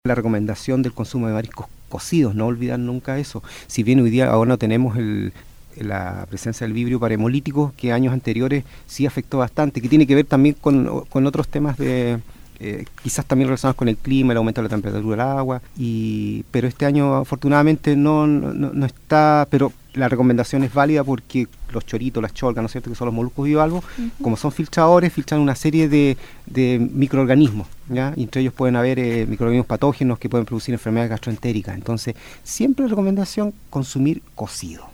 La recomendación del consumo de mariscos cocidos, no olvidar nunca eso. Si bien hoy día ahora no tenemos la presencia del vibrio para hemolíticos, que años anteriores sí afectó bastante, que tiene que ver también con otros temas de quizás también relacionados con el clima, el aumento de la temperatura del agua, pero este año afortunadamente no está, pero la recomendación es válida porque los choritos, las cholgas, ¿no es cierto?, que son los moluscos bivalvos, como son filtradores, filtran una serie de microorganismos, ¿ya? Y entre ellos pueden haber microorganismos patógenos que pueden producir enfermedades gastroentéricas. Entonces, siempre recomendación consumir cocido.